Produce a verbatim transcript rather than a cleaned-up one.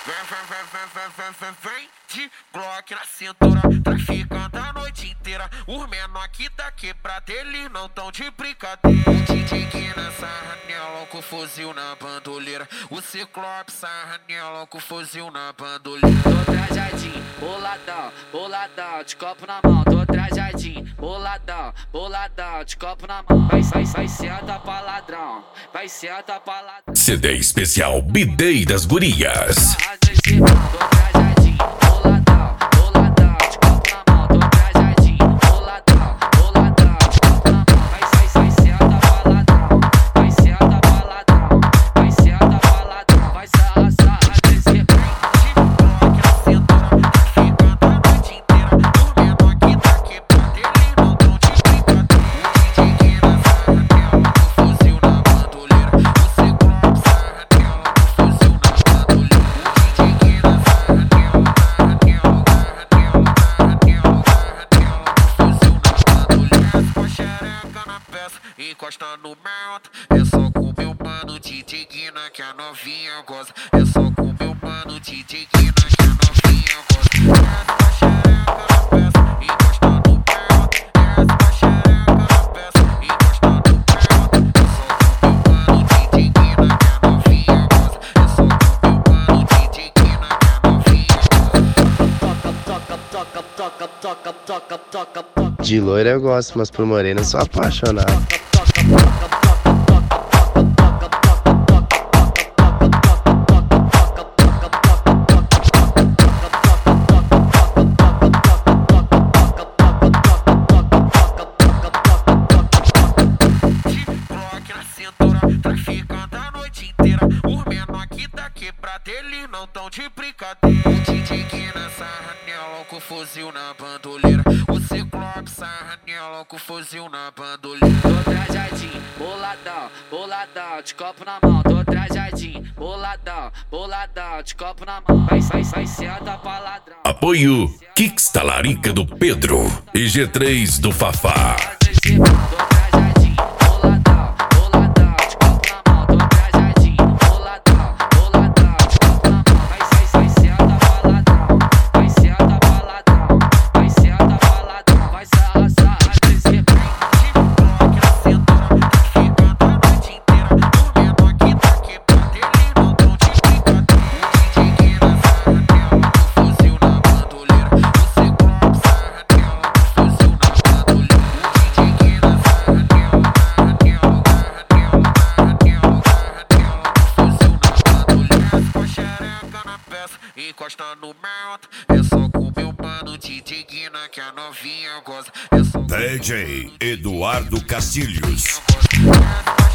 Vem de Glock na cintura, traficando a noite inteira. Os menor aqui da quebrada, eles não tão de brincadeira. O D J que na sarra nela com fuzil na bandoleira. O Ciclope sarra nela com fuzil na bandoleira. Tô trajadinho, boladão, boladão, de copo na mão. Tô trajadinho, boladão, boladão, de copo na mão. Vai, vai, vai, senta pra ladrão, vai, senta pra ladrão. C D especial B-Day das Gurias. Tô trajadinho, boladão, boladão, de copo na mão. Tô trajadinho, boladão, boladão, de copo na mão. Vai, vai, vai, senta pra ladrão, vai, senta pra ladrão, vai, senta pra ladrão. Vai, sarra, sarra, descer. Encosta no mento, é só com meu mano D J Guina que a novinha gosta. É só com meu mano D J Guina que a novinha gosta. Essa xereca na peça, encosta no mento. Essa xereca na peça, encosta no mento. É só com meu mano D J Guina que a novinha gosta. É só com meu mano D J Guina que a novinha gosta. Toca, toca, toca, toca, toca, toca, toca. De loira eu gosto, mas por morena eu sou apaixonado. Traficando a noite inteira. Os menor aqui da quebrada, eles não tão de brincadeira. O D J que na sarra nela com fuzil na bandoleira. O Ciclope sarra nela com fuzil na bandoleira. Tô trajadinho, boladão, boladão, de copo na mão. Tô trajadinho, boladão, boladão, de copo na mão. Vai, vai, vai, senta pra ladrão. Apoio Kicks Talarica do Pedro e G três do Fafá. Tô trajadinho, boladão, boladão, de copo na mão. Tô trajadinho, boladão, boladão, de copo na mão. Vai, vai, vai, senta pra ladrão, vai, senta pra ladrão, vai, senta pra ladrão. Vai, sarra, sarra, descer. Encosta no mento, é só com meu mano D J Guina que a novinha gosta. É só D J Eduardo Castilhos. gosta.